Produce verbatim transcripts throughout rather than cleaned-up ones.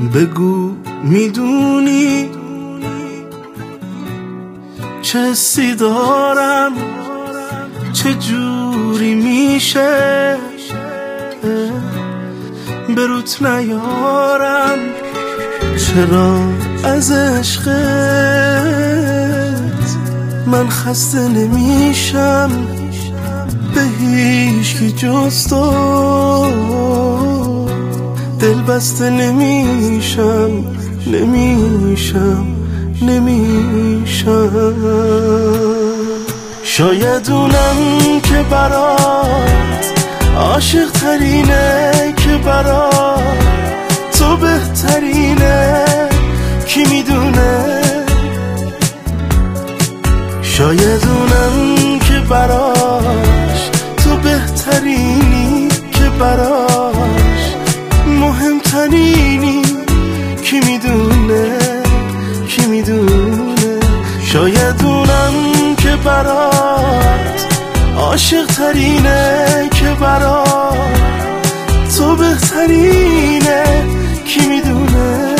بگو میدونی چه حسی دارم، چه جوری میشه به روت نیارم، چرا از عشقت من خسته نمیشم، به هیچکی جز تو دل بسته نمیشم نمیشم نمیشم. شاید اونم که برات عاشق ترینه، که برات تو بهترینه، کی میدونه. شاید اونم که براش تو بهترینی، که براش مهمترینی، کی میدونه کی میدونه. شاید اونم که برات عاشق ترینه، که برات تو بهترینه، کی میدونه.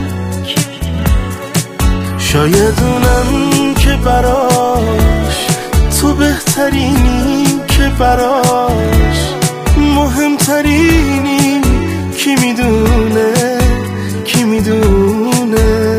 شاید اونم که براش تو بهترینی، که براش مهمترینی، کی میدونه کی میدونه.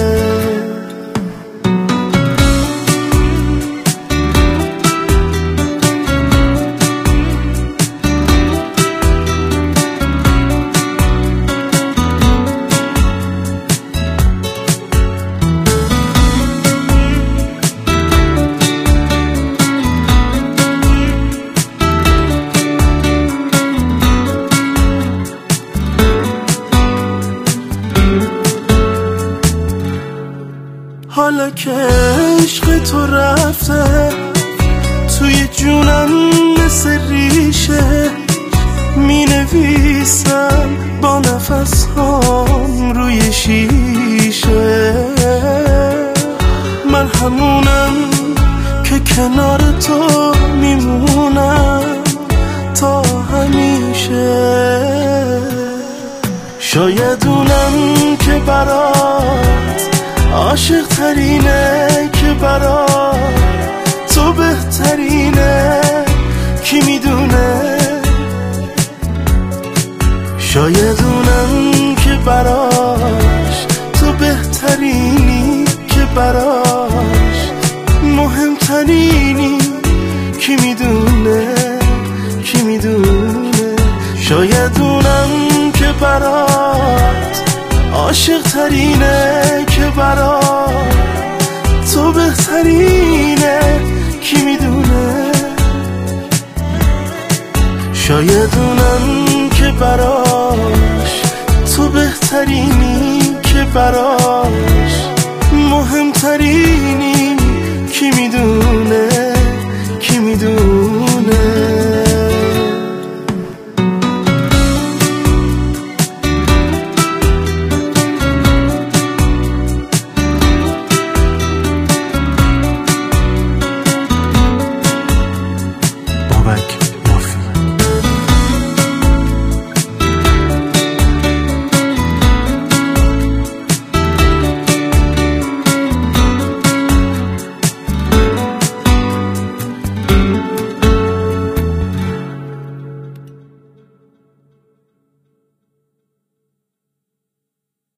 حالا که عشق تو رفته توی جونم مثل ریشه، می نویسم با نفس هام روی شیشه. من همونم که کنار تو میمونم تا همیشه. شاید اونم که برات عاشق ترینه، که برات تو بهترینه، کی میدونه. شاید اونم که براش تو بهترینی، که براش مهمترینی، کی میدونه کی میدونه. شاید اونم که برات عاشق ترینه، که برات تو بهترینه، کی میدونه. شاید اونم که براش تو بهترینی، که براش مهمترینی، کی میدونه کی میدونه.